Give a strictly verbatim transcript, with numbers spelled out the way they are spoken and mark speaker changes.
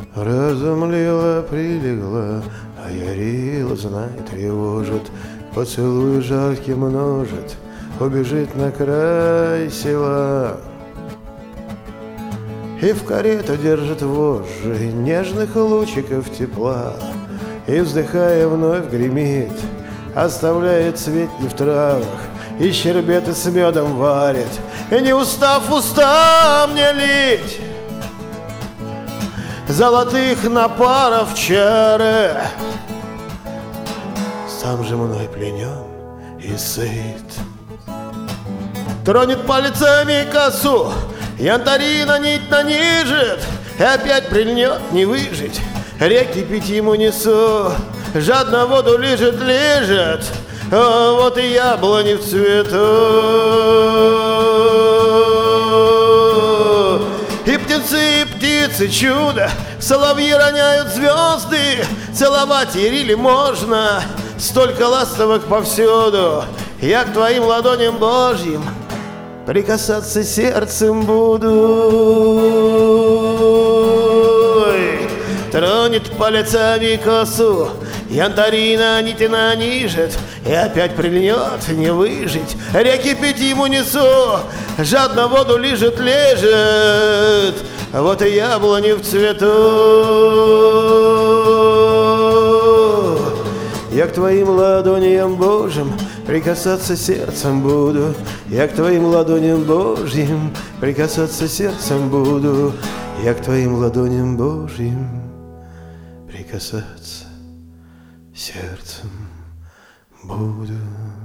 Speaker 1: Разомлела, прилегла, а ярила, знай, тревожит. Поцелуй жаркий множит, убежит на край села. И в карету держит вожжи нежных лучиков тепла. И, вздыхая, вновь гремит, оставляет цветни в травах, и щербеты с медом варит, и не устав уста мне лить золотых напаров чары. Сам же мной пленен и сыт. Тронет пальцами косу, янтарина нить нанижет, и опять прильнет не выжить. Реки пить ему несу, жадно воду лежит, лежит. А вот и яблони в цвету. И птенцы, и птицы чудо, соловьи роняют звезды. Целовать ярили можно, столько ластовок повсюду. Я к твоим ладоням Божьим прикасаться сердцем буду. Тронет пальцами косу, янтарина нити нанижет, и опять прильнет не выжить. Реки пить ему несу, жадно воду лежит, лежит. Вот и яблони в цвету. Я к твоим ладоням Божьим прикасаться сердцем буду. Я к твоим ладоням Божьим прикасаться сердцем буду. Я к твоим ладоням Божьим прикасаться сердцем буду.